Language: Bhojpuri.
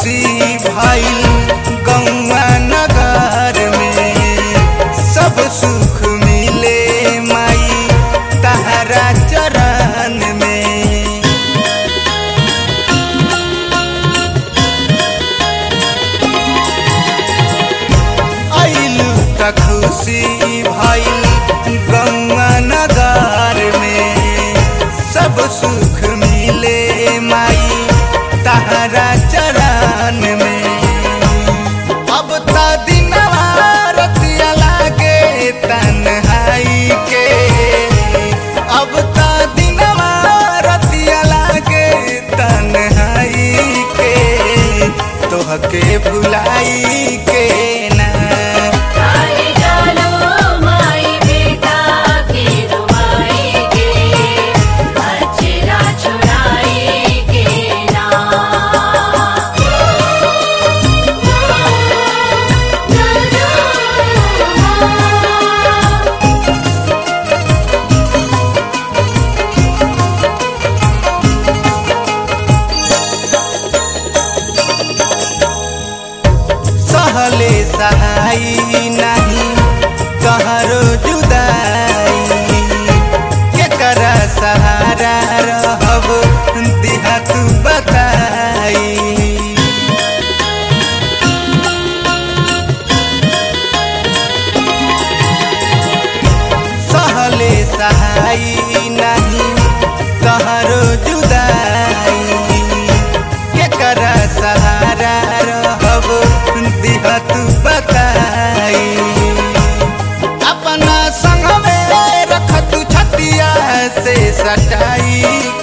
खुशी भइल गौआ नगर में सब सुख मिले माई तहरा चरण में। आइलू त खुशी भइल गौआ नगर में सब सुख मिले माई तहरा चरण में। अब त दिनवा रतिया लागे तन्हाई के, अब त दिनवा रतिया लागे तन्हाई के, तोहके भुलाई के ना। सहले सहाई नहीं कहरो जुदाई, केकरा सहारा रहब दिहा तू बताई। सहले सहाई नहीं कहरो जुदाई, केकरा सहारा रहब दिहा तू बताई। अपना संग में रख तू छतिया से सटाई